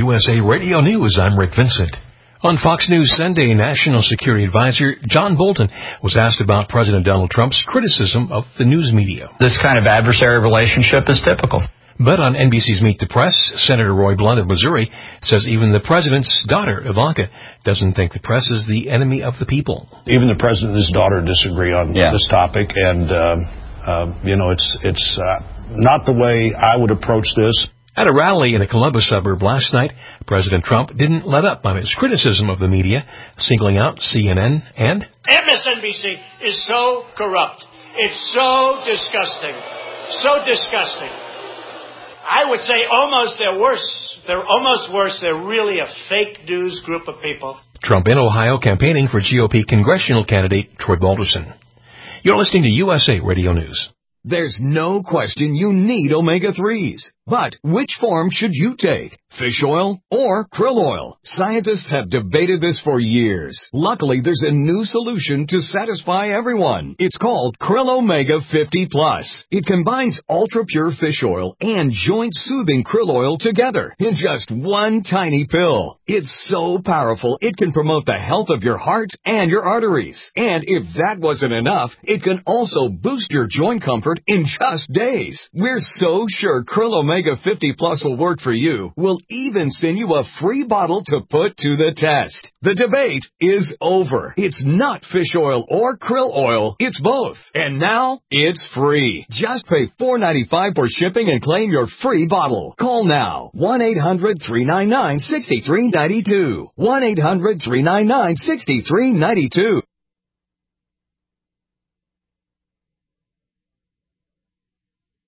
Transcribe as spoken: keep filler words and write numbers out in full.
U S A Radio News, I'm Rick Vincent. On Fox News Sunday, National Security Advisor John Bolton was asked about President Donald Trump's criticism of the news media. This kind of adversary relationship is typical. But on N B C's Meet the Press, Senator Roy Blunt of Missouri says even the president's daughter, Ivanka, doesn't think the press is the enemy of the people. Even the president and his daughter disagree on yeah. this topic, and, uh, uh, you know, it's, it's uh, not the way I would approach this. At a rally in a Columbus suburb last night, President Trump didn't let up on his criticism of the media, singling out C N N and M S N B C is so corrupt. It's so disgusting. So disgusting. I would say almost they're worse. They're almost worse. They're really a fake news group of people. Trump in Ohio campaigning for G O P congressional candidate Troy Balderson. You're listening to U S A Radio News. There's no question you need omega threes. But which form should you take? Fish oil or krill oil? Scientists have debated this for years. Luckily, there's a new solution to satisfy everyone. It's called Krill Omega fifty plus. It combines ultra-pure fish oil and joint-soothing krill oil together in just one tiny pill. It's so powerful, it can promote the health of your heart and your arteries. And if that wasn't enough, it can also boost your joint comfort in just days. We're so sure Krill Omega Omega fifty plus will work for you. We'll even send you a free bottle to put to the test. The debate is over. It's not fish oil or krill oil. It's both. And now it's free. Just pay four dollars and ninety-five cents for shipping and claim your free bottle. Call now. one eight hundred three nine nine six three nine two. one eight hundred three nine nine six three nine two.